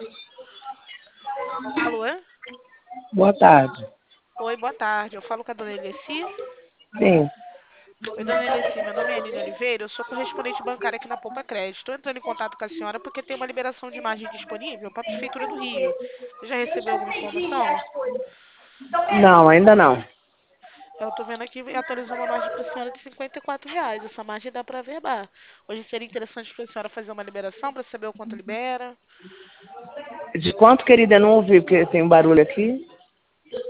Alô? Boa tarde. Oi, boa tarde. Eu falo com a dona Elessi. Sim. Oi, dona Elessi, meu nome é Aline Oliveira, eu sou correspondente bancária aqui na Poupa Crédito. Estou entrando em contato com a senhora porque tem uma liberação de margem disponível para a Prefeitura do Rio. Você já recebeu alguma informação? Não, ainda não. Eu estou vendo aqui e atualizou uma margem para a senhora de R$ 54. Essa margem dá para averbar. Hoje seria interessante para a senhora fazer uma liberação para saber o quanto libera. De quanto, querida, eu não ouvi, porque tem um barulho aqui.